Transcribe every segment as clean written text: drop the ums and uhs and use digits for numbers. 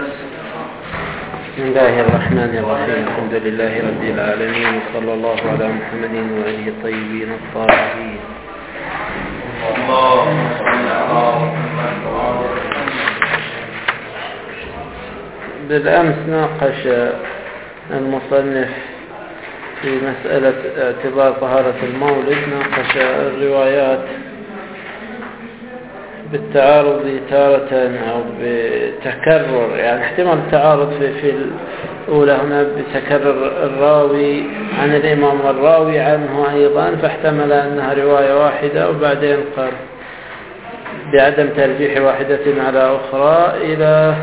بسم الله الرحمن الرحيم. الحمد لله رب العالمين، وصلى الله على محمد وآله الطيبين الطاهرين. بالأمس ناقش المصنف في مسألة اعتبار طهارة المولد، ناقش الروايات بالتعارض تارة أو بتكرر، يعني احتمال التعارض في الأولى هنا بتكرر الراوي عن الإمام والراوي عنه أيضا، فاحتمل أنها رواية واحدة، وبعدين قال بعدم ترجيح واحدة على أخرى. إلى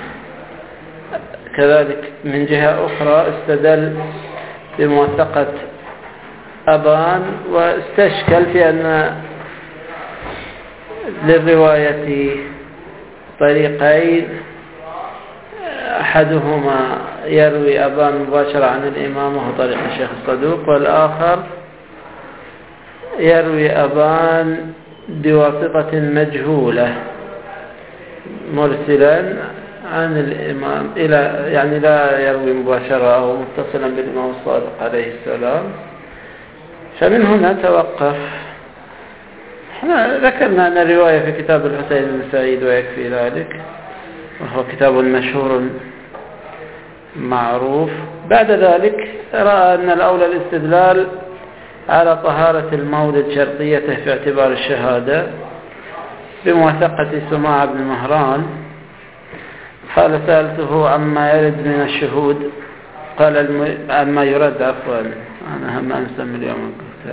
كذلك من جهة أخرى استدل بموثقة أبان، واستشكل في أن للرواية طريقين، أحدهما يروي أبان مباشرة عن الإمام وهو طريق الشيخ الصدوق، والآخر يروي أبان بواسطة مجهولة مرسلا عن الإمام إلى، يعني لا يروي مباشرة أو متصلا بالإمام الصادق عليه السلام. فمن هنا توقف. احنا ذكرنا أن الرواية في كتاب الحسين بن سعيد ويكفي ذلك، وهو كتاب مشهور معروف. بعد ذلك رأى أن الأولى الاستدلال على طهارة المولد شرطيته في اعتبار الشهادة بموثقة سماع بن مهران. قال: سألته عما يرد من الشهود، قال عما يرد، عفوا أنا هم أنسى اليوم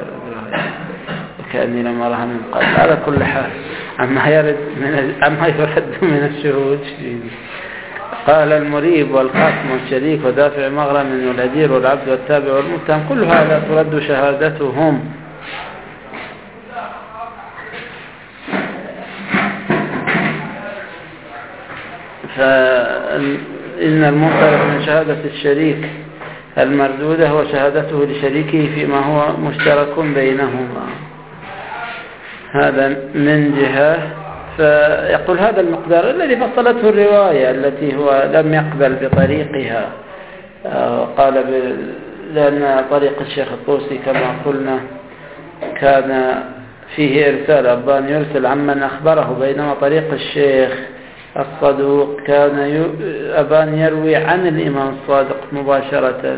كأني لم أرها من قبل. على كل حال عما يرد من الشهود. قال: المريب والخاتم والشريك ودافع مغرم والأجير والعبد والتابع والمتهم، كل هذا ترد شهادتهم. فإن المنطلق من شهادة الشريك المردودة هو شهادته لشريكه فيما هو مشترك بينهما. هذا من جهة. فيقول هذا المقدار الذي فصلته الرواية التي هو لم يقبل بطريقها، قال لأن طريق الشيخ الطوسي كما قلنا كان فيه إرسال، أبان يرسل عمن أخبره، بينما طريق الشيخ الصدوق كان أبان يروي عن الإمام الصادق مباشرة.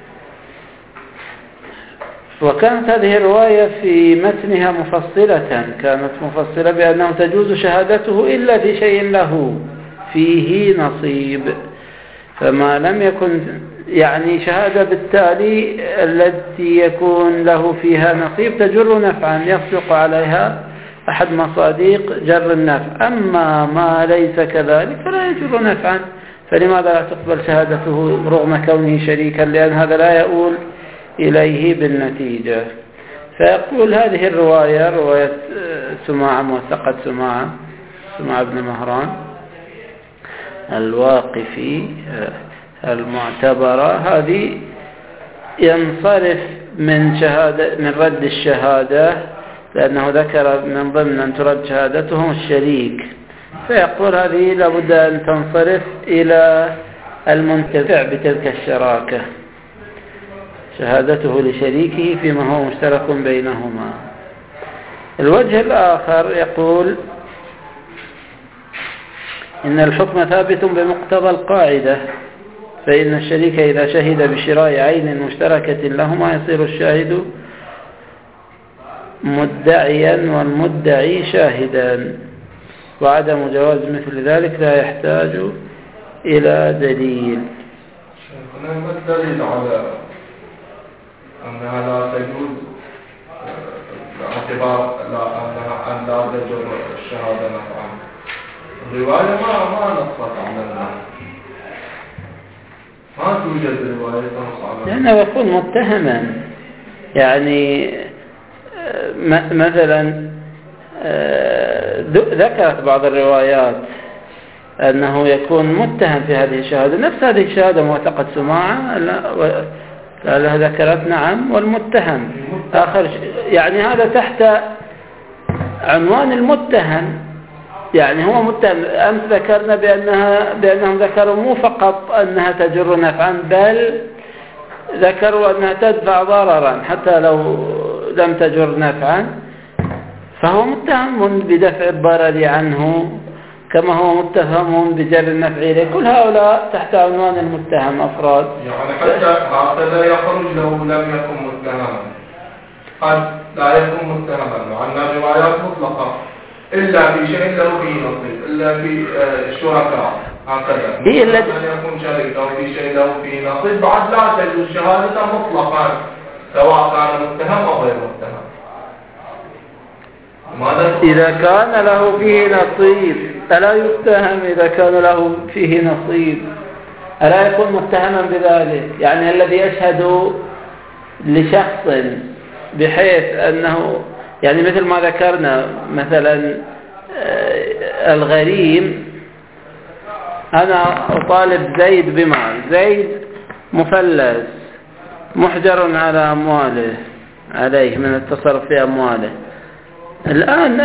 وكانت هذه الرواية في متنها مفصلة، كانت مفصلة بأنه تجوز شهادته إلا في شيء له فيه نصيب، فما لم يكن يعني شهادة بالتالي التي يكون له فيها نصيب تجر نفعا يصدق عليها أحد مصادق جر النفع. أما ما ليس كذلك فلا يجر نفعا، فلماذا لا تقبل شهادته رغم كونه شريكا؟ لأن هذا لا يؤول إليه بالنتيجة. فيقول هذه الرواية رواية سماع موثقة سماع بن مهران الواقفي المعتبرة، هذه ينصرف من رد الشهادة، لأنه ذكر من ضمن أن ترد شهادتهم الشريك. فيقول هذه لابد أن تنصرف إلى المنتفع بتلك الشراكة، شهادته لشريكه فيما هو مشترك بينهما. الوجه الآخر يقول إن الحكم ثابت بمقتضى القاعدة، فإن الشريك إذا شهد بشراء عين مشتركة لهما يصير الشاهد مدعيا والمدعي شاهدا، وعدم جواز مثل ذلك لا يحتاج إلى دليل. هنا ما الدليل على أنها لا تجوز باعتبار أن لا تجر الشهادة نفعا؟ الرواية ما نصت على النفع، ما توجد رواية تنص على النفع، لأنه يكون متهما. يعني مثلا ذكرت بعض الروايات أنه يكون متهم في هذه الشهادة، نفس هذه الشهادة موثقة سماعة لا ذكرت نعم، والمتهم آخر، يعني هذا تحت عنوان المتهم. يعني هو متهم. أمس ذكرنا بأنهم ذكروا مو فقط أنها تجر نفعا، بل ذكروا أنها تدفع ضررا حتى لو لم تجر نفعا، فهو متهم بدفع الضرر عنه كما هو متهم بجر النفع إليه. كل هؤلاء تحت عنوان المتهم أفراد. يعني حتى هكذا يخرج لو لم يكن متهما، قد لا يكون متهما مع أن الروايات مطلقة إلا في شيء له فيه نصيب، إلا في الشركاء هكذا أن يكون شريك أو في شيء له فيه نصيب، بعد لا تجوز شهادة مطلقا سواء كان متهم أو غير متهم. إذا كان له فيه نصيب ألا يتهم؟ إذا كان له فيه نصيب ألا يكون متهما بذلك؟ يعني الذي يشهد لشخص بحيث أنه يعني مثل ما ذكرنا مثلا الغريم، أنا أطالب زيد بمال، زيد مفلس محجر على أمواله، عليه من التصرف في أمواله، الآن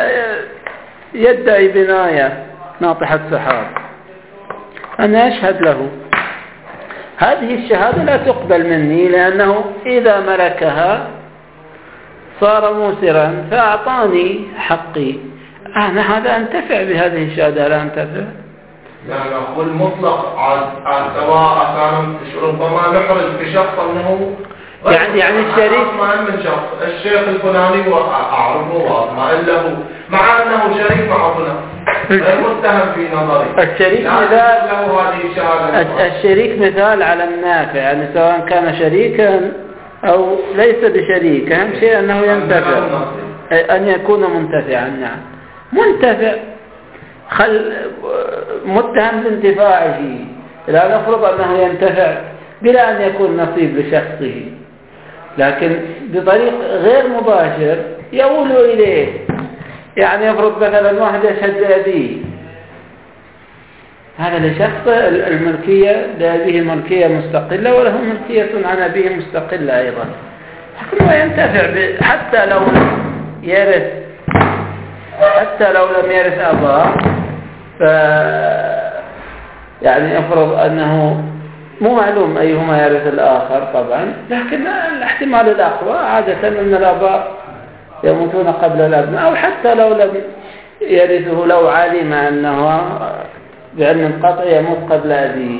يدعي بناية ناطحة سحاب، أنا أشهد له. هذه الشهادة لا تقبل مني، لأنه إذا ملكها صار موسرا فأعطاني حقي، أنا هذا أنتفع بهذه الشهادة لا أنتفع؟ يعني أقول مطلق على سواء كان ربما نحرز بشخص أنه يعني الشريك ما من شخص الشيخ الفلاني وأعرفه وأطمئن له مع أنه شريك مع فلان غير متهم في نظري. الشريك مثال على النافع، يعني سواء كان شريكا أو ليس بشريك، أهم شيء أنه ينتفع، أن يكون منتفعا. نعم منتفع، متهم بانتفاعه، لا نفرض أنه ينتفع بلا أن يكون نصيب لشخصه، لكن بطريق غير مباشر يؤول إليه. يعني يفرض مثلا واحد يشهد لأبيه، هذا لشخص الملكية لأبيه ملكية مستقلة وله ملكية عن أبيه مستقلة أيضا، لكن هو ينتفع حتى لو لم يرث أباه. يعني أفرض أنه مو معلوم أيهما يرث الآخر طبعا، لكن الاحتمال الأقوى عادة أن الآباء يموتون قبل الأبناء، أو حتى لو لم يرثه لو علم أنه بعلم القطع يموت قبل أبيه،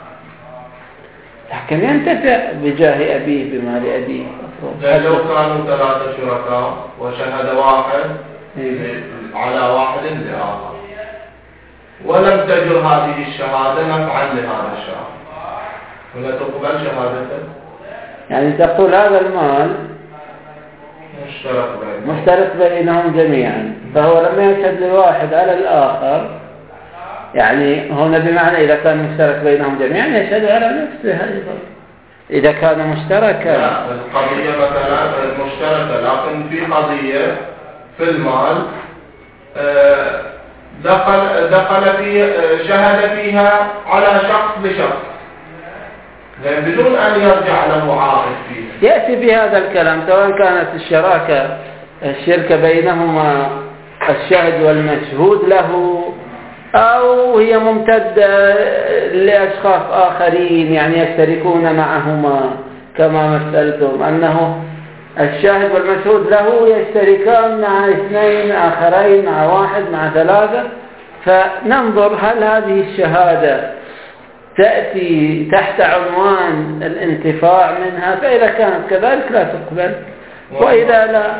لكن ينتفع بجاه أبيه بمال أبيه. لو كانوا 3 شركاء وشهد واحد على واحد لآخر ولم تجر هذه الشهادة نفعا لهذا الشخص، ولا تقبل شهادته؟ يعني تقول هذا المال مشترك بينهم جميعا، فهو لما يشهد لواحد على الآخر، يعني هنا بمعنى إذا كان مشترك بينهم جميعا يشهد على نفسه أيضا إذا كان مشتركا. لا، القضية مثلا مشتركة، لكن في قضية في المال دخل في شهد فيها على شخص بشخص بدون أن يرجع له عائد فيه. يأتي في هذا الكلام سواء كانت الشركة بينهما الشهد والمشهود له، أو هي ممتدة لأشخاص آخرين يعني يشتركون معهما، كما مثلتم أنه الشاهد والمشهود له يشتركان مع 2 آخرين، مع 1، مع 3، فننظر هل هذه الشهادة تأتي تحت عنوان الانتفاع منها، فإذا كانت كذلك لا تقبل، وإذا لا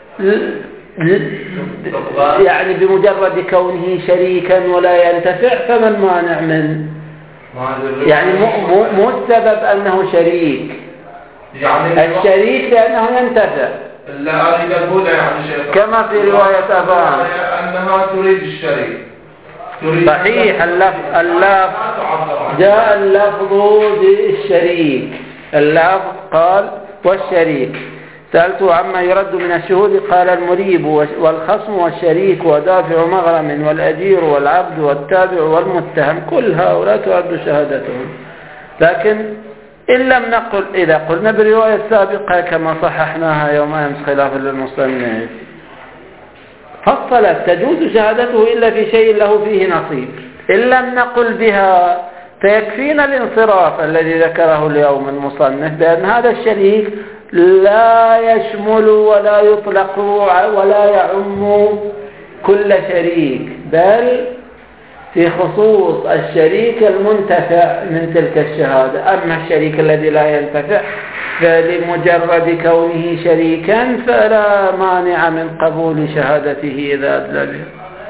يعني بمجرد كونه شريكا ولا ينتفع فمن مانع من يعني مو السبب أنه شريك، يعني الشريك لأنه ينتفع. لا أريد أقول يعني شيء كما في رواية أبان أنها تريد الشريك. صحيح، جاء اللفظ بالشريك، اللفظ قال والشريك. سألته عما يرد من الشهود قال المريب والخصم والشريك ودافع مغرم والأجير والعبد والتابع والمتهم، كل هؤلاء ترد شهادتهم. لكن إن لم نقل، إذا قلنا بالرواية السابقة كما صححناها يوم أمس خلافا للمصنف، فصلت تجوز شهادته إلا في شيء له فيه نصيب. إن لم نقل بها فيكفينا الانصراف الذي ذكره اليوم المصنف بأن هذا الشريك لا يشمل ولا يطلق ولا يعم كل شريك، بل في خصوص الشريك المنتفع من تلك الشهادة. أما الشريك الذي لا ينتفع فلمجرد كونه شريكا فلا مانع من قبول شهادته إذا أدلى به.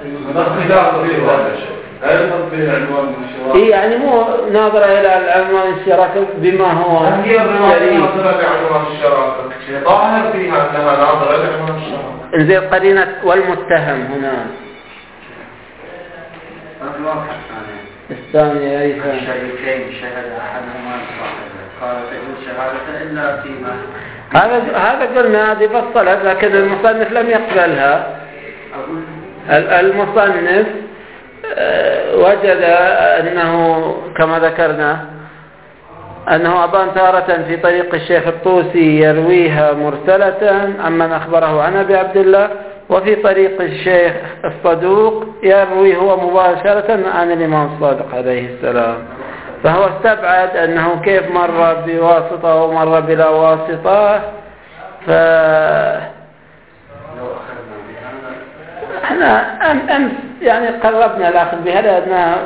يعني مو ناظرة إلى عنوان الشراكة بما هو هي ناظرة لعنوان الشراكة، ظاهر فيها أنها ناظرة لعنوان الشراكة. زي قرينة والمتهم هنا الثانية أي ثانية الشريكين شهد أحدهما صاحبه قال تجوز شهادة إلا فيما هذا قلنا هذه فصلت، لكن المصنف لم يقبلها. المصنف وجد أنه كما ذكرنا أنه أبان تارة في طريق الشيخ الطوسي يرويها مرسلة عمن أخبره عن أبي عبد الله، وفي طريق الشيخ الصدوق يروي هو مباشرة عن الإمام الصادق عليه السلام. فهو استبعد أنه كيف مر بواسطة ومر بلا واسطة. احنا أمس يعني قربنا الأخذ بها لأنها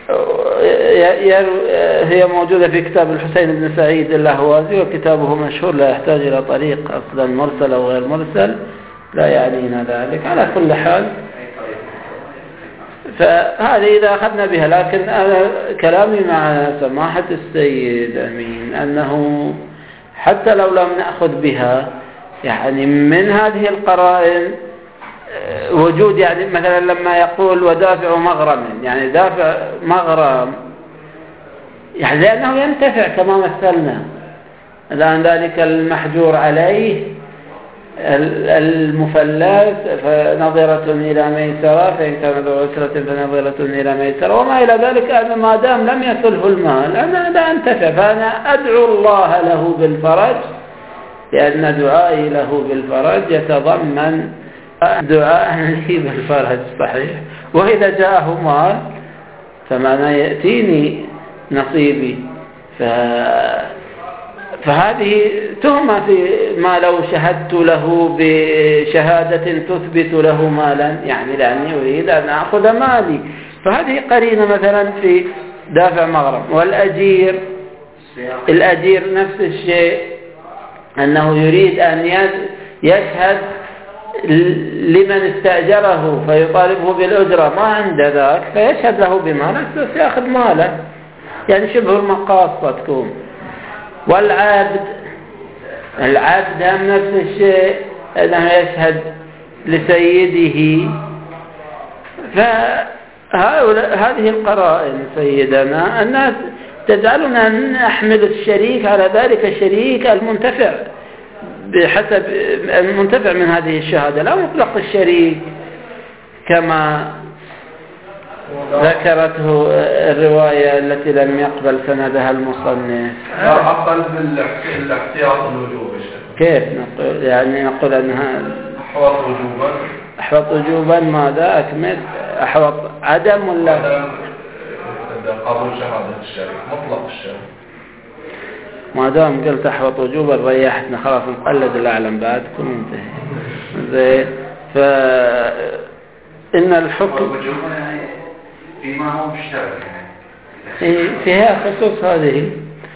هي موجودة في كتاب الحسين بن سعيد اللاهوازي، وكتابه مشهور لا يحتاج إلى طريق أصلا مرسل أو غير مرسل، لا يعنينا ذلك. على كل حال فهذه إذا أخذنا بها، لكن أنا كلامي مع سماحة السيد أمين أنه حتى لو لم نأخذ بها يعني من هذه القرائن وجود، يعني مثلا لما يقول ودافع مغرم، يعني دافع مغرم يعني لأنه ينتفع كما مثلنا الآن ذلك المحجور عليه المفلس فنظرة إلى ميسرة، فإن كان ذو عسرة فنظرة إلى ميسرة وما إلى ذلك. أنا ما دام لم يصله المال أنا لا أنتفع، فأنا أدعو الله له بالفرج، لأن دعائي له بالفرج يتضمن دعاء لي بالفرج صحيح. وإذا جاءه مال فمعنى يأتيني نصيبي. فهذه تهمة في ما لو شهدت له بشهادة تثبت له مالا، يعني لأني أريد أن أخذ مالي. فهذه قرينة مثلا في دافع مغرم. والأجير الأجير نفس الشيء، أنه يريد أن يشهد لمن استأجره فيطالبه بالأجرة، ما عند ذاك فيشهد له بماله بس يأخذ ماله، يعني شبه المقاصة تكون. والعبد هم نفس الشيء، أنه يشهد لسيده. فهذه القرائن سيدنا أنها تجعلنا نحمل الشريك على ذلك الشريك المنتفع بحسب المنتفع من هذه الشهادة، لا مطلق الشريك كما ذكرته الرواية التي لم يقبل سندها المصنف. لا أقل بالاحتياط الوجوب. كيف نقول؟ يعني نقول أنها أحوط وجوبا ماذا أكمل؟ أحوط عدم ولا قبول شهادة الشريك مطلق الشريك؟ ما دام قلت أحوط وجوبا ريحتنا، خلاص نقلد الأعلم بعدكم انتهي. زين. فإن الحكم فيما هو مشترك يعني فيها خصوص هذه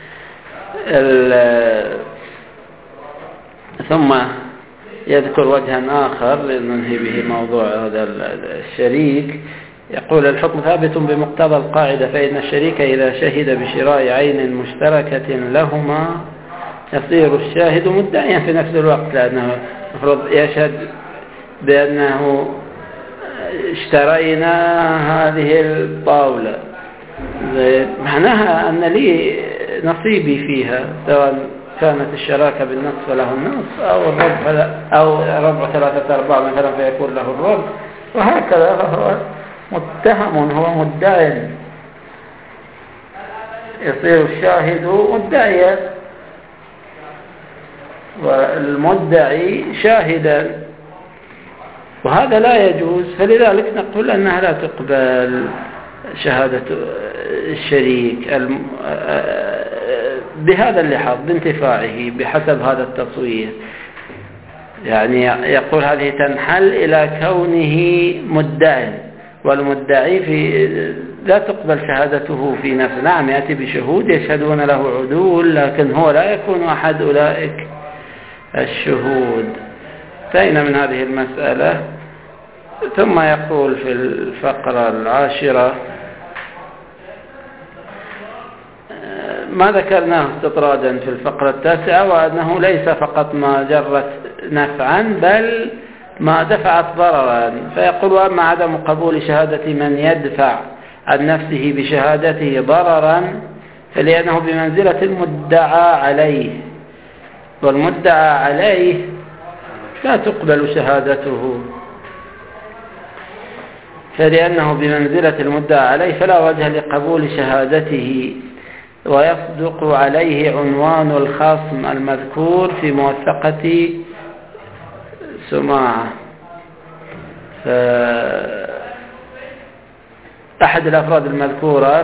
ثم يذكر وجها آخر لننهي به موضوع هذا الشريك. يقول الحكم ثابت بمقتضى القاعدة، فإن الشريك إذا شهد بشراء عين مشتركة لهما يصير الشاهد مدعيا في نفس الوقت، لأنه المفروض يشهد بأنه اشترينا هذه الطاولة، معناها أن لي نصيبي فيها، سواء كانت الشراكة بالنصف فله النصف أو ربع 3/4 مثلا فيكون له الربع، وهكذا. فهو متهم، هو مدعي، يصير الشاهد مدعيا والمدعي شاهدا. وهذا لا يجوز، فلذلك نقول أنها لا تقبل شهادة الشريك بهذا اللحاظ بانتفاعه بحسب هذا التصوير. يعني يقول هذه تنحل إلى كونه مدعي، والمدعي لا تقبل شهادته في نفسه. نعم يأتي بشهود يشهدون له عدول، لكن هو لا يكون أحد أولئك الشهود. انتهينا من هذه المسألة. ثم يقول في الفقرة 10 ما ذكرناه استطرادا في الفقرة 9، وأنه ليس فقط ما جرت نفعا بل ما دفعت ضررا. فيقول: وأما عدم قبول شهادة من يدفع عن نفسه بشهادته ضررا فلأنه بمنزلة المدعى عليه، والمدعى عليه لا تقبل شهادته، فلأنه بمنزلة المدعى عليه فلا وجه لقبول شهادته، ويصدق عليه عنوان الخصم المذكور في موثقة سماعة. أحد الأفراد المذكورة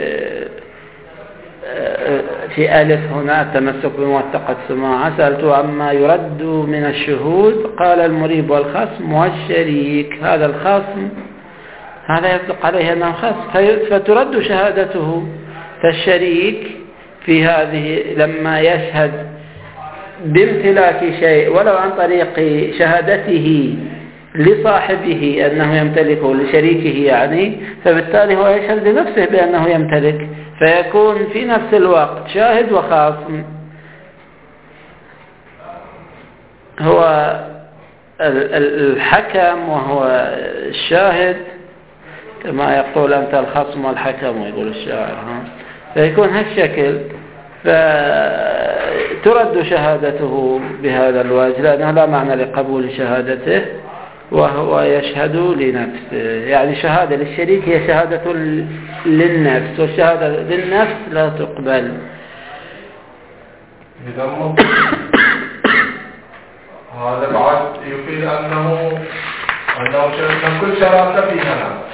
في ألف هنا التمسك بموثقة سماعة. سألته عما يرد من الشهود، قال: المريب والخصم والشريك. هذا الخصم هذا يصدق عليه أنه خصم فترد شهادته. فالشريك في هذه لما يشهد بامتلاك شيء ولو عن طريق شهادته لصاحبه أنه يمتلكه، لشريكه يعني، فبالتالي هو يشهد لنفسه بأنه يمتلك، فيكون في نفس الوقت شاهد وخاصم. هو الحكم وهو الشاهد، كما يقول: أنت الخصم والحكم، ويقول الشاعر. فيكون هالشكل، فترد شهادته بهذا الوجه، لأنه لا معنى لقبول شهادته وهو يشهد لنفسه. يعني شهادة للشريك هي شهادة للنفس، والشهادة للنفس لا تقبل. هذا بعد يفيد أنه كل شراكة فيها نفس،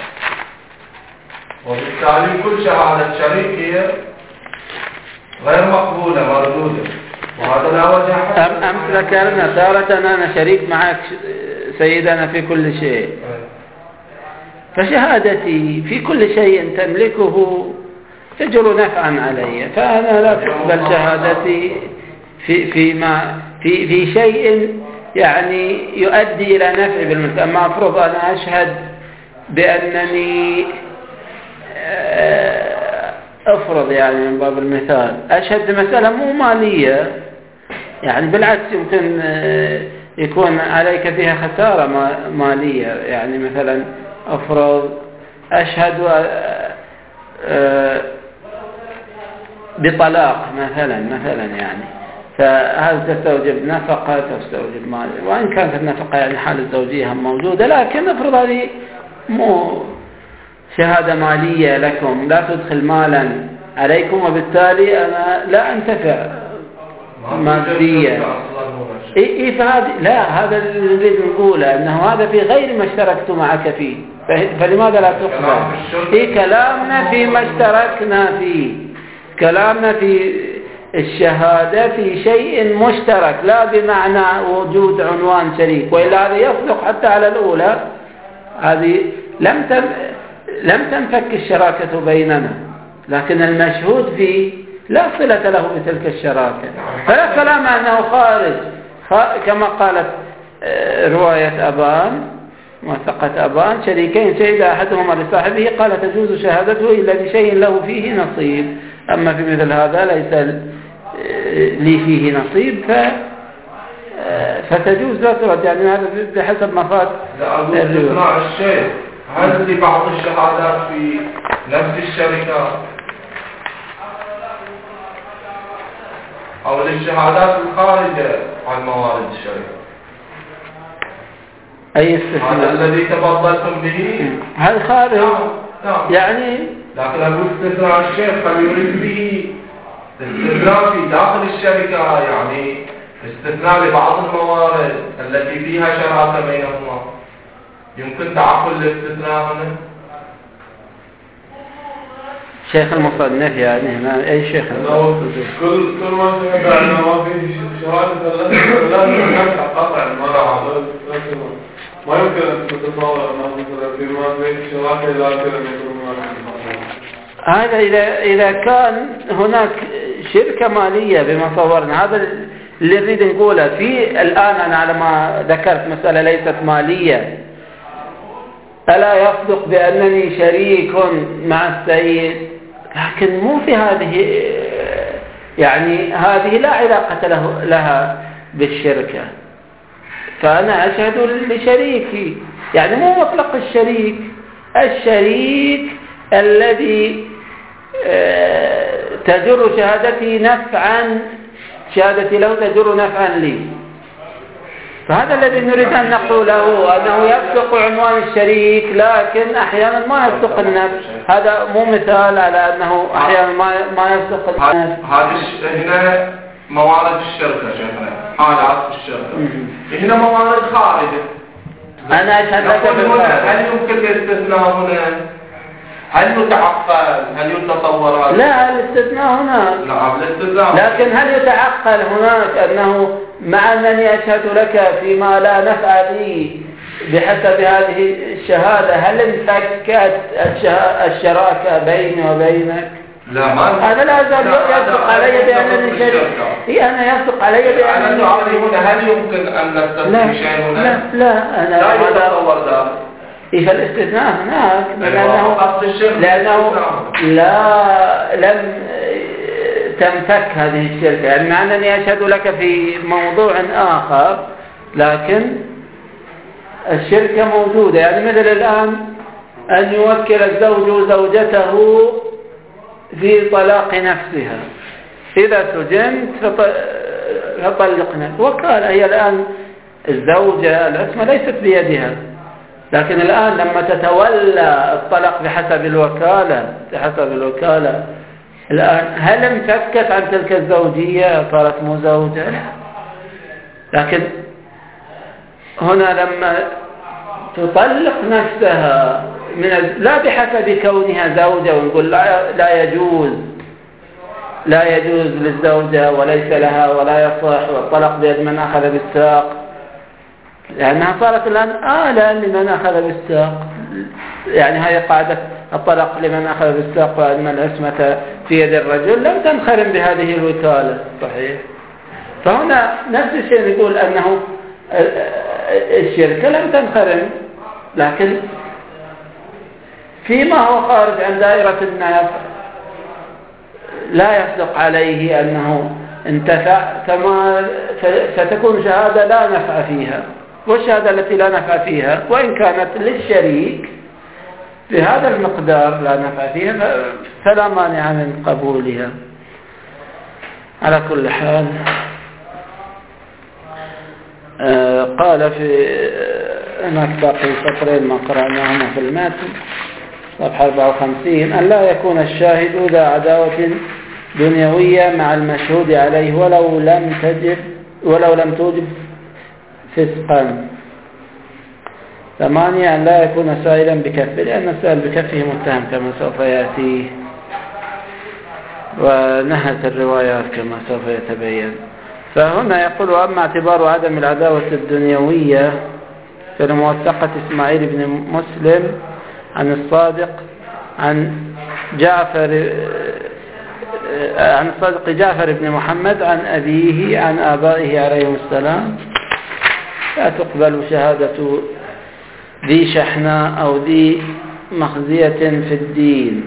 وبالتالي كل شهادة شريك هي غير مقبولة مردودة، وهذا لا وجه. أمس ذكرنا تارة أنا شريك معك سيدنا في كل شيء، فشهادتي في كل شيء تملكه تجر نفعا علي، فأنا لا تقبل شهادتي في شيء يعني يؤدي إلى نفع بالمثل. أما أفرض أنا أشهد بأنني أفرض يعني من باب المثال أشهد بمسألة مو مالية، يعني بالعكس يمكن يكون عليك فيها خسارة مالية. يعني مثلا أفرض أشهد بطلاق مثلا يعني، فهذا تستوجب نفقة، تستوجب مال، وإن كانت النفقة يعني حال الزوجية موجودة، لكن أفرض هذه مو شهادة مالية لكم، لا تدخل مالا عليكم، وبالتالي أنا لا أنتفع ماديا. لا، هذا اللي نريد نقوله، أنه هذا في غير ما اشتركت معك فيه، فلماذا لا تقبل؟ كلامنا فيما اشتركنا فيه، كلامنا في الشهادة في شيء مشترك، لا بمعنى وجود عنوان شريك، وإلا هذا يصدق حتى على الأولى. هذه لم تنفك الشراكة بيننا، لكن المشهود فيه لا صلة له بتلك الشراكة، فلا كلام أنه خارج، كما قالت رواية أبان، موثقة أبان: شريكين شهد أحدهما لصاحبه قال تجوز شهادته إلا بشيء له فيه نصيب، أما في مثل هذا ليس لي فيه نصيب فتجوز لا ترد. يعني هذا بحسب مفاد الشيء. هل لبعض الشهادات في نفس الشركة أو للشهادات الخارجة عن موارد الشركة؟ أي استثناء؟ هذا الذي تفضلتم به هل خارج؟ نعم. يعني لكن أقول استثناء الشيخ قد يريد به استثناء في داخل الشركة، يعني استثناء لبعض الموارد التي فيها شراكة بينهما. يمكن تعقل الاستثناء هنا؟ شيخ المصنف يعني هنا أي شيخ؟ كل ما سمعت أنه ما في شهادة لازم نفتح قطع المرأة ما يمكن أن تتصور أنه مثلا في ما في شهادة لا يمكن هذا إذا كان هناك شركة مالية بما صورنا، هذا اللي نريد نقوله. في الآن أنا على ما ذكرت مسألة ليست مالية، ألا يصدق بأنني شريك مع السيد، لكن مو في هذه، يعني هذه لا علاقة لها بالشركة، فأنا أشهد لشريكي، يعني مو مطلق الشريك الذي تجر شهادتي نفعا، شهادتي له تجر نفعا لي. فهذا الذي نريد أن نقوله، أنه يصدق عنوان الشريك لكن أحيانا ما يصدق النفس. هذا مو مثال على أنه أحيانا ما يصدق النفس. هذه هنا موارد الشركة شيخنا، حالات الشركة. هنا موارد خارجة. أنا أشهد لك هل يمكن الاستثناء هنا؟ هل يتعقل؟ هل يتصور؟ لا، الاستثناء هنا. نعم الاستثناء. لكن هل يتعقل هناك أنه مع أنني أشهد لك فيما لا نفع لي بحسب هذه الشهادة، هل انفكت الشراكة بيني وبينك؟ لا، ما هذا لا يصدق علي بأنني شريك. أنا يصدق علي بأنني شريك. هل يمكن أن نستثني شيء هنا؟ لا أنا لا يتصور ذلك. فالاستثناء هناك لأنه لم تنفك هذه الشركة، يعني مع أنني أشهد لك في موضوع آخر لكن الشركة موجودة. يعني مثل الآن أن يوكل الزوج زوجته في طلاق نفسها، إذا سجنت فطلقنا، وقال هي الآن الزوجة العصمة ليست بيدها، لكن الآن لما تتولى الطلاق بحسب الوكالة الآن هل انفكت عن تلك الزوجية صارت مزوجة؟ لكن هنا لما تطلق نفسها لا بحسب كونها زوجة ونقول لا يجوز للزوجة وليس لها ولا يصح، والطلاق بيد من أخذ بالساق، لأنها صارت الآن آلة لمن أخذ بالساق. يعني هذه قاعدة الطلاق لمن أخذ بالساق، وأن العصمة في يد الرجل، لم تنخرم بهذه الوكالة. صحيح. فهنا نفس الشيء نقول أنه الشركة لم تنخرم، لكن فيما هو خارج عن دائرة النفع لا يصدق عليه أنه انتفع، فتكون شهادة لا نفع فيها. والشهادة التي لا نفع فيها وإن كانت للشريك بهذا المقدار لا نفع فيها فلا مانع من قبولها. على كل حال قال في هناك باقي سطرين ما قرأناهما في المتن صفحة 54: أن لا يكون الشاهد ذا عداوة دنيوية مع المشهود عليه ولو لم توجب فسقا. 8: أن لا يكون سائلا بكفه، لأن السائل بكفه متهم كما سوف يأتي، ونهت الروايات كما سوف يتبين. فهنا يقول: أما اعتبار عدم العداوة الدنيوية فلموثقة إسماعيل بن مسلم عن الصادق جعفر بن محمد عن أبيه عن آبائه عليهم السلام، لا تقبل شهادة ذي شحناء أو ذي مخزية في الدين.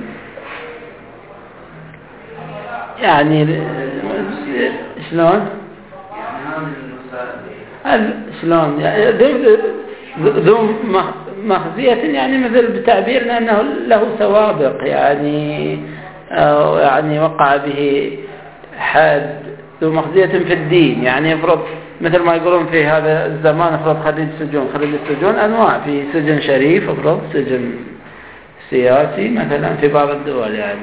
يعني شلون؟ شلون؟ ذو مخزية، يعني مثل بتعبيرنا أنه له سوابق، يعني وقع به حد. ذو مخزية في الدين يعني يفرض، مثل ما يقولون في هذا الزمان افرض خريج السجون أنواع، في سجن شريف، افرض سجن سياسي مثلا في بعض الدول، يعني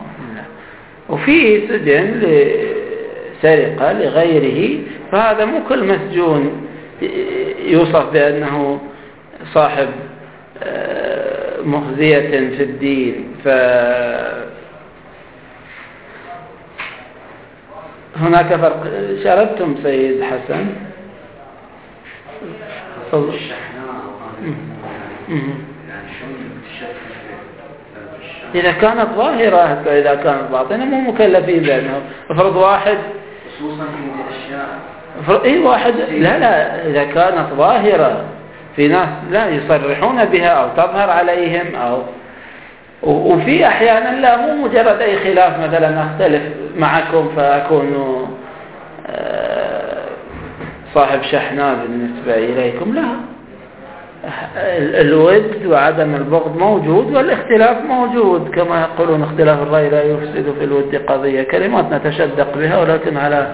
وفي سجن لسرقة لغيره. فهذا مو كل مسجون يوصف بأنه صاحب مخزية في الدين. فهناك فرق. شاركتم سيد حسن إذا كانت ظاهرة، إذا كانت باطنة مو مكلفين بأنه افرض واحد خصوصا في الأشياء أي واحد لا إذا كانت ظاهرة، في ناس لا يصرحون بها أو تظهر عليهم وفي أحيانا لا، مو مجرد أي خلاف مثلا أختلف معكم فأكون صاحب شحناء بالنسبة إليكم، لا، الود وعدم البغض موجود والاختلاف موجود، كما يقولون اختلاف الرأي لا يفسد في الود قضية، كلمات نتشدق بها ولكن على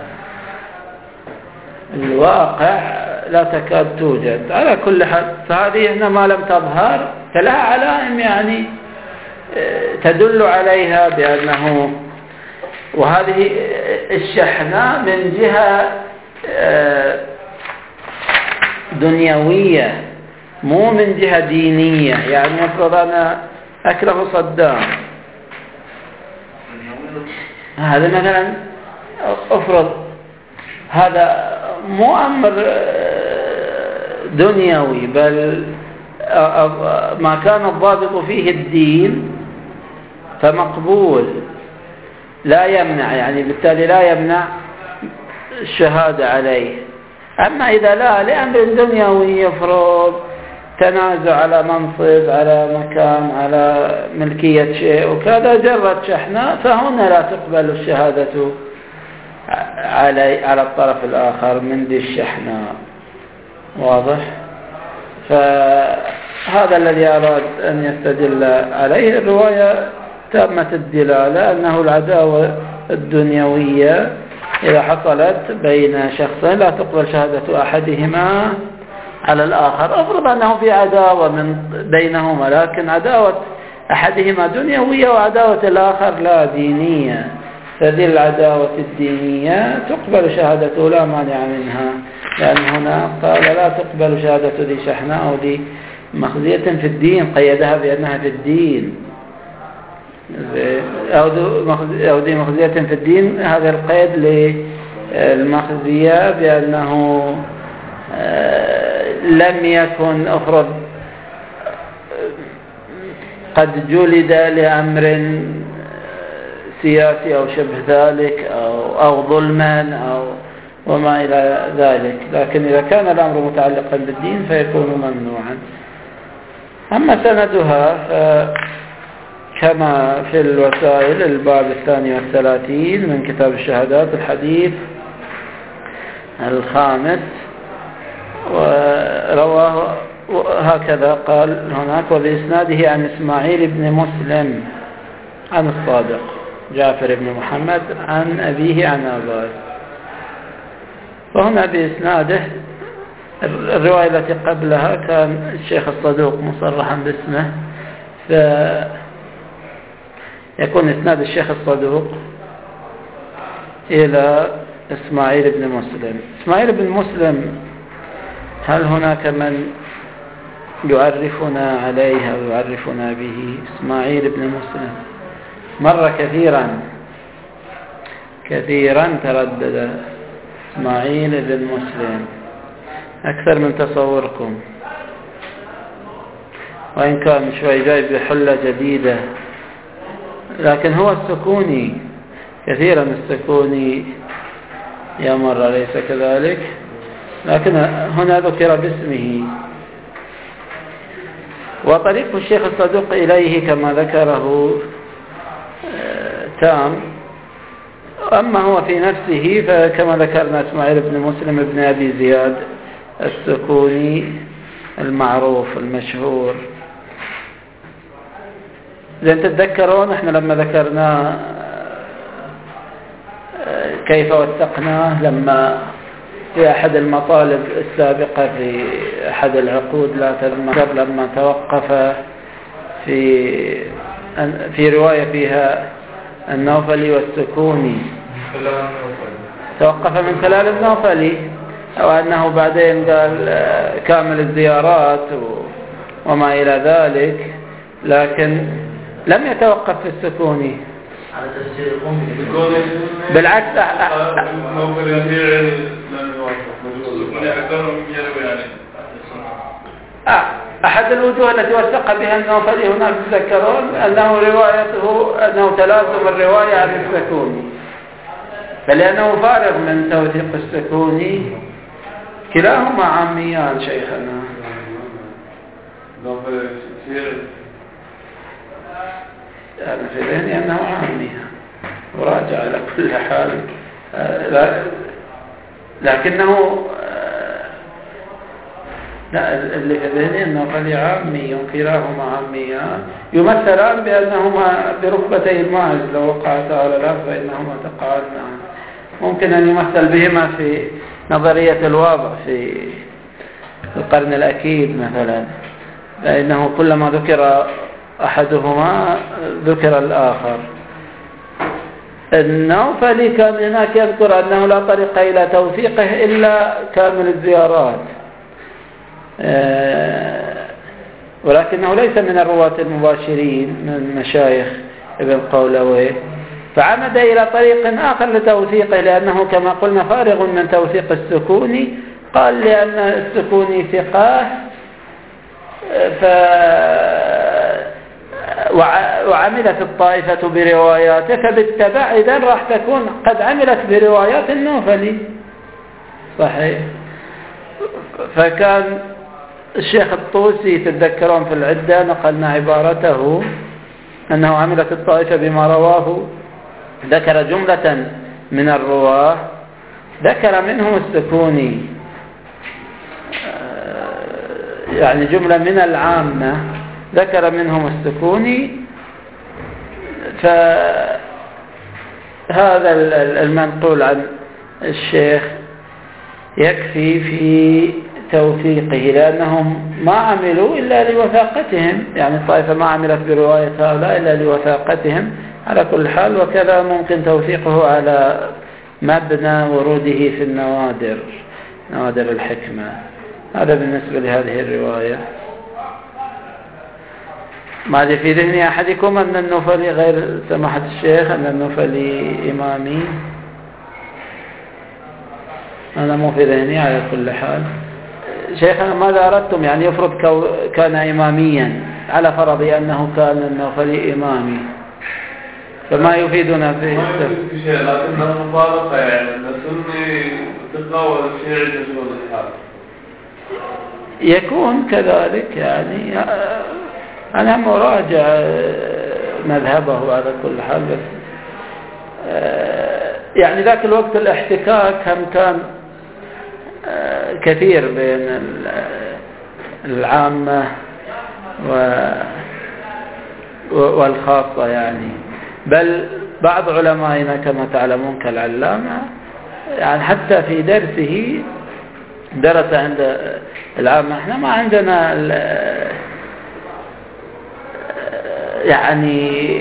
الواقع لا تكاد توجد. على كل حال فهذه هنا ما لم تظهر فلها علائم يعني تدل عليها بأنه، وهذه الشحناء من جهة دنيوية مو من جهة دينية. يعني أفرض أنا أكره صدام، هذا مثلا أفرض هذا مو أمر دنيوي، بل ما كان الضابط فيه الدين فمقبول لا يمنع، يعني بالتالي لا يمنع الشهادة عليه. أما إذا لا لأمر دنيوي يفرض تنازع على منصب، على مكان، على ملكية شيء وكذا، جرت شحناء، فهنا لا تقبل الشهادة على الطرف الآخر من ذي الشحناء. واضح؟ فهذا الذي أراد أن يستدل عليه الرواية تامة الدلالة، أنه العداوة الدنيوية إذا حصلت بين شخصين لا تقبل شهادة أحدهما على الآخر. أفرض أنه في عداوة بينهما، لكن عداوة أحدهما دنيوية وعداوة الآخر لا دينية، فذي العداوة الدينية تقبل شهادته لا مانع منها، لأن هنا قال لا تقبل شهادة ذي شحناء أو ذي مخزية في الدين، قيدها بأنها في الدين، أو ذي مخزية في الدين. هذا القيد للمخزية بأنه لم يكن أفرض قد جلد لأمر سياسي أو شبه ذلك أو ظلما أو وما إلى ذلك، لكن إذا كان الأمر متعلقا بالدين فيكون ممنوعا. أما سندها كما في الوسائل الباب 32 من كتاب الشهادات الحديث 5، ورواه هكذا قال هناك: وبإسناده عن إسماعيل بن مسلم عن الصادق جعفر بن محمد عن أبيه عن أباه. وهنا بإسناده الرواية التي قبلها كان الشيخ الصدوق مصرحا باسمه، فيكون إسناد الشيخ الصدوق إلى إسماعيل بن مسلم. إسماعيل بن مسلم هل هناك من يعرفنا عليه أو يعرفنا به؟ إسماعيل بن مسلم مر كثيرا تردد إسماعيل بن مسلم أكثر من تصوركم، وإن كان شوي جاي بحلة جديدة، لكن هو السكوني، كثيرا السكوني يمر، أليس كذلك؟ لكن هنا ذكر باسمه. وطريق الشيخ الصدوق إليه كما ذكره تام. أما هو في نفسه فكما ذكرنا إسماعيل بن مسلم بن أبي زياد السكوني المعروف المشهور. لأن تتذكرون احنا لما ذكرنا كيف وثقناه لما في أحد المطالب السابقة في أحد العقود لا تذكر، لما توقف في رواية فيها النوفلي والسكوني، توقف من خلال النوفلي، أو أنه بعدين قال كامل الزيارات وما إلى ذلك، لكن لم يتوقف في السكوني. بالعكس أحد الوجوه التي وثق بها النوفلي هناك تذكرون أنه روايته أنه تلازم الرواية عن السكوني، فلأنه فارغ من توثيق السكوني. كلاهما عاميان شيخنا. أنا في ذهني أنه عامي وراجع على كل حال، لكنه لا، اللي في ذهني أنه قال عامي، كلاهما عاميان يمثلان بأنهما بركبتي الماعز، لو وقعتا على الأرض فإنهما تقعان. ممكن أن يمثل بهما في نظرية الواضع في القرن الأكيد مثلا، فإنه كلما ذكر أحدهما ذكر الآخر. النوفلي كان هناك يذكر أنه لا طريق إلى توثيقه إلا كامل الزيارات، ولكنه ليس من الرواة المباشرين من مشايخ ابن قولويه، فعمد إلى طريق آخر لتوثيقه، لأنه كما قلنا فارغ من توثيق السكوني. قال لأن السكوني ثقاه وعملت الطائفة برواياته، فبالتبع إذن راح تكون قد عملت بروايات النوفلي. صحيح. فكان الشيخ الطوسي تتذكرون في العدة نقلنا عبارته أنه عملت الطائفة بما رواه، ذكر جملة من الرواه، ذكر منهم السكوني، يعني جملة من العامة ذكر منهم السكوني. فهذا المنقول عن الشيخ يكفي في توثيقه، لأنهم ما عملوا إلا لوثاقتهم، يعني الطائفة ما عملت برواية هؤلاء إلا لوثاقتهم على كل حال. وكذا ممكن توثيقه على مبنى وروده في النوادر، نوادر الحكمة. هذا بالنسبة لهذه الرواية. ما لي في ذهن أحدكم أن النوفلي غير سماحة الشيخ أن النوفلي إمامي؟ أنا مو في ذهني على كل حال. شيخنا ماذا أردتم؟ يعني يفرض كان إماميا، على فرض أنه كان النوفلي إمامي، فما يفيدنا في شيء، لكنها مبالغة، يعني السني تقوى الشيعي تشغل الحال يكون كذلك. يعني أنا مراجع مذهبه على كل حال، بس يعني ذاك الوقت الاحتكاك هم كان كثير بين العامة والخاصة، يعني بل بعض علمائنا كما تعلمون كالعلامة يعني حتى في درسه درس عند العامة. احنا ما عندنا يعني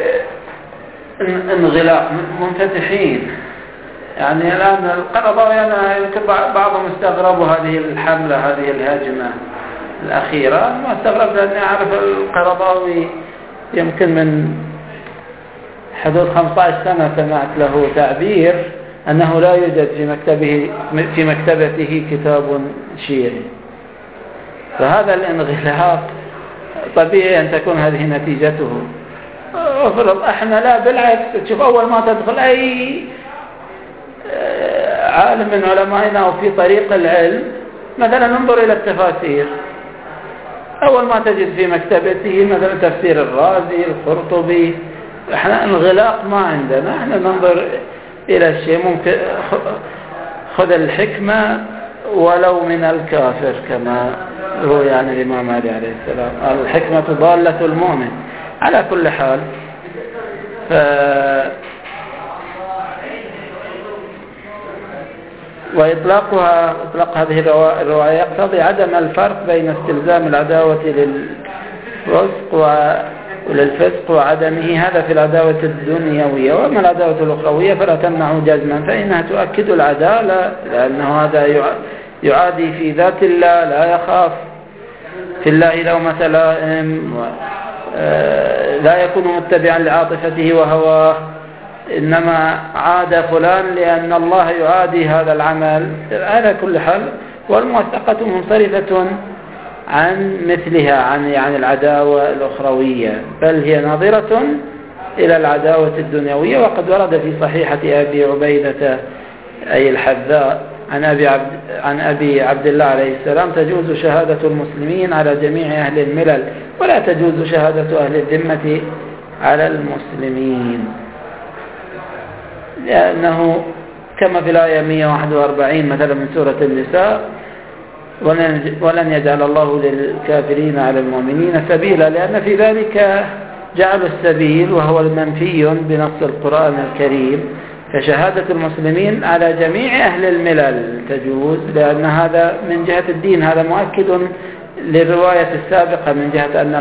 انغلاق، منفتحين. يعني الآن القرضاوي أنا يمكن بعضهم استغربوا هذه الحملة، هذه الهجمة الأخيرة. ما استغرب لأني أعرف القرضاوي يمكن من حدود 15 سنة سمعت له تعبير أنه لا يوجد في مكتبته كتاب شيعي. فهذا الانغلاق طبيعي أن تكون هذه نتيجته. افرض احنا لا، بالعكس، تشوف أول ما تدخل أي عالم من علمائنا أو في طريق العلم مثلا ننظر إلى التفاسير، أول ما تجد في مكتبته مثلا تفسير الرازي، القرطبي. احنا انغلاق ما عندنا، احنا ننظر إلى الشيء. ممكن خذ الحكمة ولو من الكافر، كما هو يعني الإمام علي عليه السلام، الحكمة ضالة المؤمن. على كل حال إطلاق هذه الرواية يقتضي عدم الفرق بين استلزام العداوة للفسق وعدمه، هذا في العداوة الدنيوية. وأما العداوة الأخروية فلا تمنع جزما، فإنها تؤكد العدالة، لأنه هذا يعادي في ذات الله، لا يخاف في الله لومة لائم، لا يكون متبعا لعاطفته وهواه، إنما عاد فلان لأن الله يعادي هذا العمل. على كل حال والموثقة منصرفة عن مثلها، عن العداوة الأخروية، بل هي ناظرة إلى العداوة الدنيوية. وقد ورد في صحيحة أبي عبيدة أي الحذاء عن أبي عبد الله عليه السلام: تجوز شهادة المسلمين على جميع أهل الملل، ولا تجوز شهادة أهل الذمة على المسلمين، لأنه كما في الآية 141 مثلا من سورة النساء: ولن يجعل الله للكافرين على المؤمنين سبيلا، لأن في ذلك جعل السبيل وهو المنفي بنص القرآن الكريم. فشهادة المسلمين على جميع أهل الملل تجوز، لأن هذا من جهة الدين، هذا مؤكد للرواية السابقة من جهة أن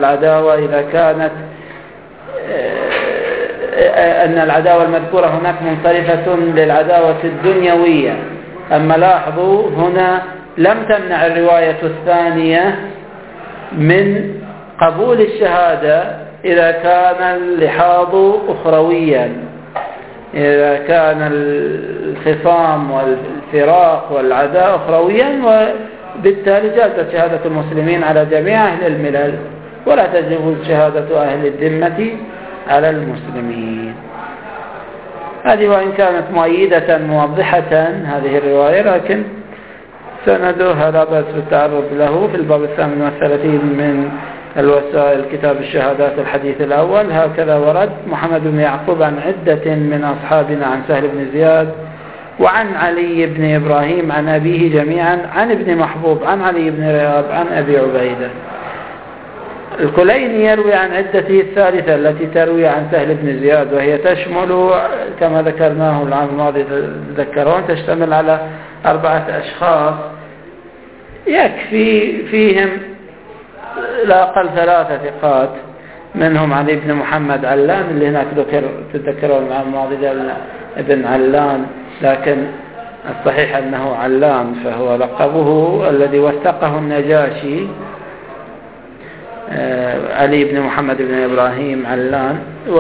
العداوة المذكورة هناك منصرفة للعداوة الدنيوية. أما لاحظوا هنا لم تمنع الرواية الثانية من قبول الشهادة إذا كان اللحاظ أخرويا، إذا كان الخصام والفراق والعداء أخرويا، وبالتالي جازت شهادة المسلمين على جميع أهل الملل، ولا تجوز شهادة أهل الذمة على المسلمين. هذه وإن كانت مؤيدة موضحة هذه الرواية، لكن سندها لا بأس بالتعرض له في الباب 38 من الوسائل كتاب الشهادات الحديث الأول. هكذا ورد: محمد بن يعقوب عن عدة من أصحابنا عن سهل بن زياد وعن علي بن إبراهيم عن أبيه جميعا عن ابن محبوب عن علي بن رياض عن أبي عبيدة. الكليني يروي عن عدته الثالثة التي تروي عن سهل بن زياد، وهي تشمل كما ذكرناه العام الماضي تذكرون، تشتمل على 4 أشخاص يكفي فيهم لا أقل 3 ثقات، منهم علي بن محمد علان اللي هناك تذكرون العام الماضي ابن علان، لكن الصحيح أنه علان فهو لقبه الذي وثقه النجاشي، علي بن محمد بن إبراهيم علان.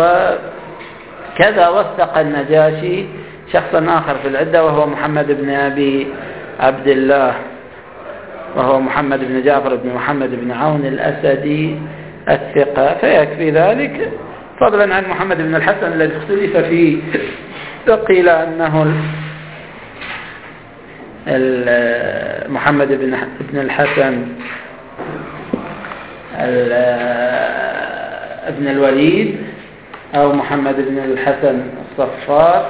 وكذا وثق النجاشي شخصا آخر في العدة وهو محمد بن أبي عبد الله، وهو محمد بن جعفر بن محمد بن عون الأسدي الثقة، فيكفي ذلك، فضلا عن محمد بن الحسن الذي اختلف فيه، فقيل أنه محمد بن الحسن ابن الوليد أو محمد بن الحسن الصفار،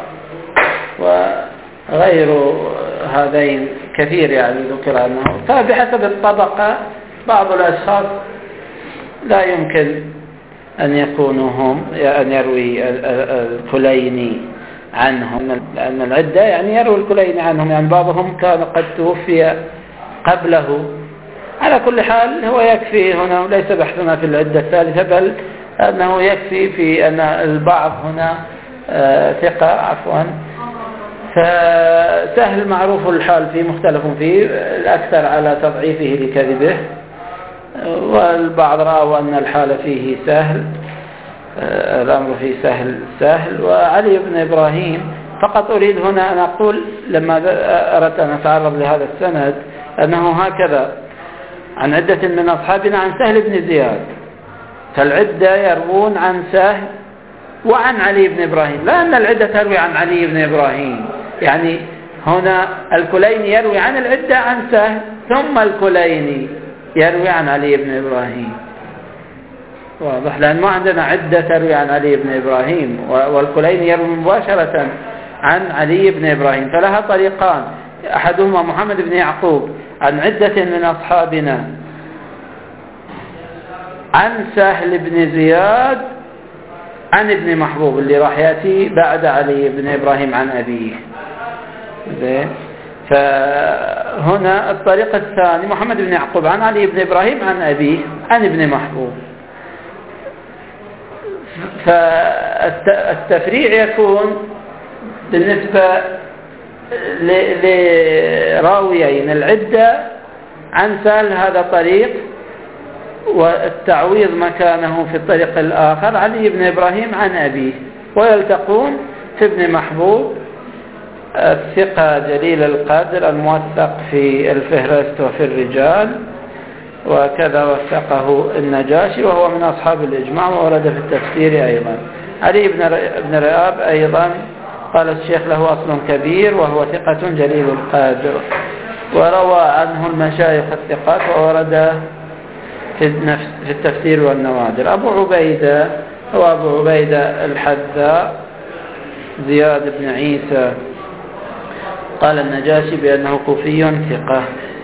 وغير هذين كثير ذكر عنه. فبحسب الطبقة بعض الأشخاص لا يمكن أن يكونوا هم، أن يروي الكليني عنهم، لأن العدة يروي الكليني عنهم، بعضهم كان قد توفي قبله. على كل حال هو يكفي هنا، وليس بحثنا في العدة الثالثة، بل أنه يكفي في أن البعض هنا ثقة فسهل معروف الحال فيه، مختلف فيه، الأكثر على تضعيفه لكذبه، والبعض رأوا أن الحال فيه سهل، الأمر فيه سهل. وعلي بن إبراهيم فقط أريد هنا أن أقول لما أردت أن أتعرض لهذا السند أنه هكذا عن عدة من أصحابنا عن سهل بن زياد، فالعدة يروون عن سهل وعن علي بن إبراهيم، لا أن العدة تروي عن علي بن إبراهيم، هنا الكليني يروي عن العدة عن سهل، ثم الكليني يروي عن علي بن إبراهيم. واضح؟ لأن ما عندنا عدة تروي عن علي بن إبراهيم، والكليني يروي مباشرة عن علي بن إبراهيم، فلها طريقان: أحدهما محمد بن يعقوب عن عدة من أصحابنا عن سهل بن زياد عن ابن محبوب اللي راح يأتي بعد علي بن إبراهيم عن أبيه. فهنا الطريقة الثانية محمد بن يعقوب عن علي بن إبراهيم عن أبيه عن ابن محبوب. فالتفريع يكون بالنسبة لراويين العدة عن سهل هذا طريق، والتعويض مكانه في الطريق الآخر علي بن إبراهيم عن أبيه. ويلتقون في ابن محبوب الثقة جليل القدر الموثق في الفهرست وفي الرجال، وكذا وثقه النجاشي وهو من أصحاب الإجماع وورد في التفسير أيضا. علي بن رئاب أيضا قال الشيخ له أصل كبير وهو ثقة جليل القدر، وروى عنه المشايخ الثقات وورد في التفسير والنوادر. أبو عبيدة هو أبو عبيدة الحذاء زياد بن عيسى، قال النجاشي بأنه كوفي ثقة.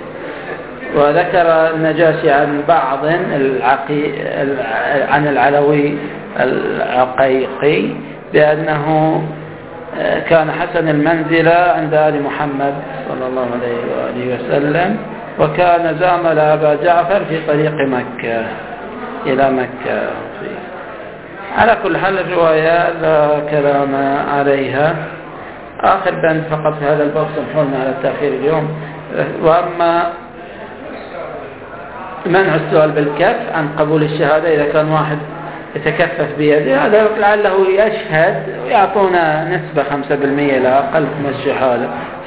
وذكر النجاشي عن بعض عن العلوي العقيقي بأنه كان حسن المنزلة عند آل محمد صلى الله عليه وآله وسلم، وكان زامل أبا جعفر في طريق مكة إلى مكة. على كل حال الرواية لا كلام عليها. آخر بند فقط في هذا الباب، سمحوا لنا على التأخير اليوم. وأما منع السؤال بالكف عن قبول الشهادة إذا كان واحد يتكفف بيده، هذا لعله يشهد ويعطونا نسبة 5% لا أقل من الشهادة،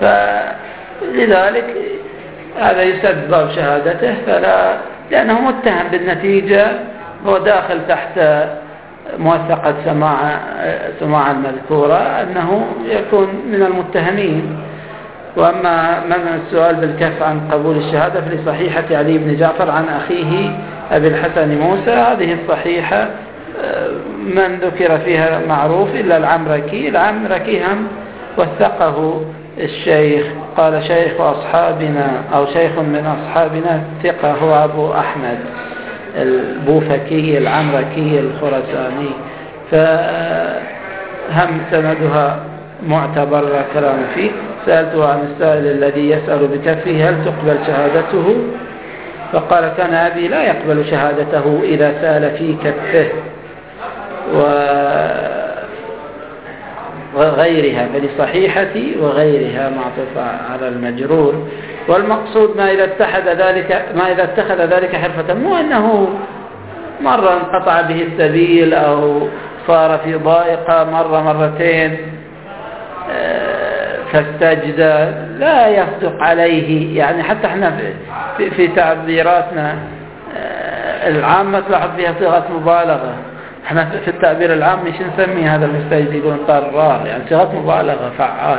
فلذلك هذا يسد باب شهادته، لأنه متهم بالنتيجة، هو داخل تحت موثقة سماع المذكورة أنه يكون من المتهمين. وأما منع السؤال بالكف عن قبول الشهادة فلصحيحة علي بن جعفر عن أخيه أبي الحسن موسى، هذه الصحيحة من ذكر فيها معروف إلا العمركي هم وثقه الشيخ، قال شيخ أصحابنا أو شيخ من أصحابنا ثقة هو أبو أحمد البوفكي العمركي الخرساني، فهم سندها معتبر كلام فيه. سألته عن السائل الذي يسأل بكفه هل تقبل شهادته، فقال كان أبي لا يقبل شهادته إذا سأل في كفه وغيرها، فلصحيحتي وغيرها معطوفة على المجرور. والمقصود ما إذا اتخذ ذلك حرفة، مو أنه مرة انقطع به السبيل أو صار في ضائقة مرتين فاستجد، لا يصدق عليه. يعني حتى احنا في تعبيراتنا العامة تلاحظ فيها صيغة مبالغة، احنا في التعبير العام مش نسمي هذا المستجد يقولون طرار، يعني صيغة مبالغة فعال.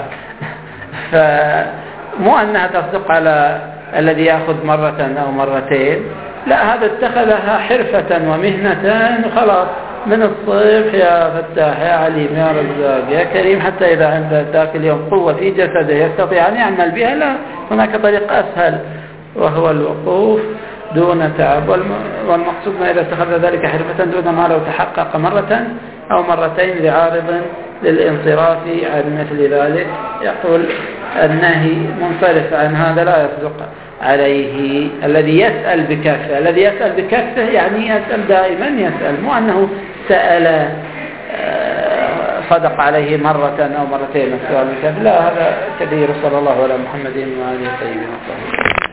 فمو أنها تصدق على الذي يأخذ مرة أو مرتين، لا، هذا اتخذها حرفة ومهنة خلاص، من الصيف يا فتاح يا عليم يا رزاق يا كريم، حتى إذا عند ذاك اليوم قوة في جسده يستطيع أن يعمل بها، لا، هناك طريق أسهل وهو الوقوف دون تعب. والمقصود ما إذا اتخذ ذلك حرفة دون ما لو تحقق مرة أو مرتين لعارض للانصراف عن مثل ذلك. يقول النهي منصرف عن هذا لا يصدق عليه الذي يسأل بكفه، يعني يسأل دائما يسأل، مو أنه سأل صدق عليه مرة أو مرتين السؤال بكفه، لا، هذا كبير. صلى الله على محمد وآله الطيبين الطاهرين.